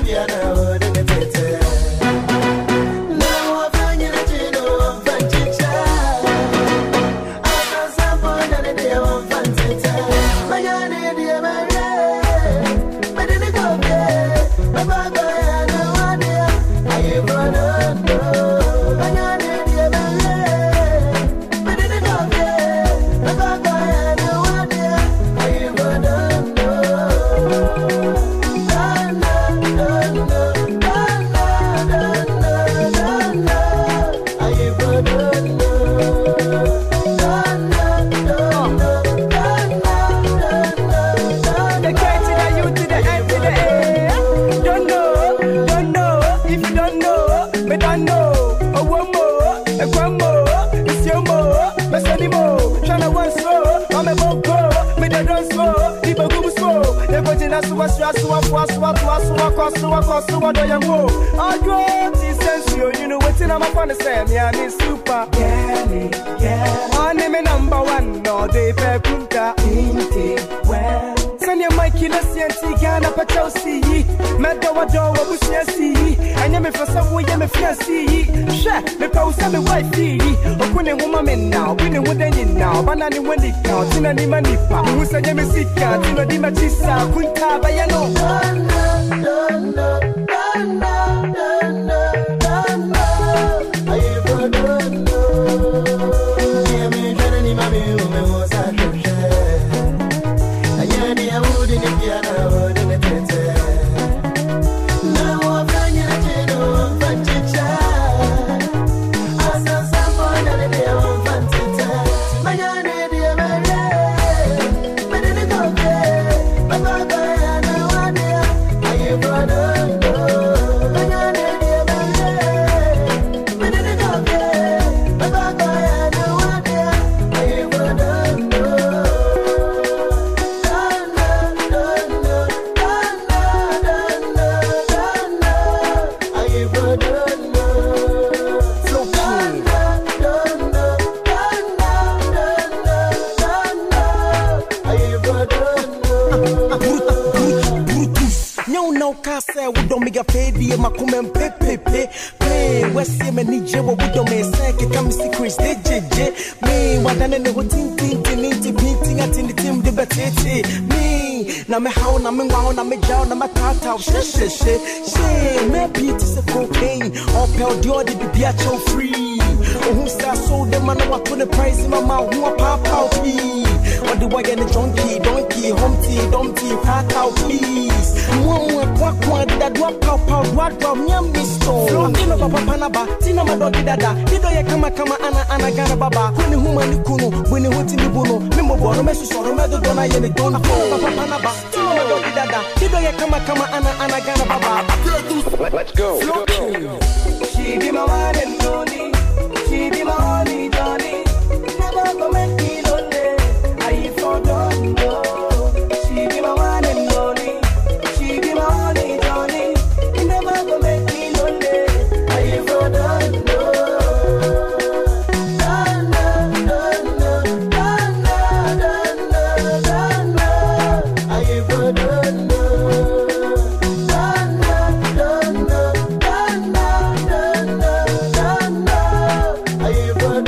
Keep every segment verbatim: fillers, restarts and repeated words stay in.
Let's go. She be my one and only. She be my only Johnny. Never go make me lonely. I forgot no. She be my one and only. She be my only Johnny. Never go make me lonely. I forgot no. Na na na na na na na na na. I forgot no. I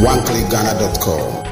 one click ghana dot com.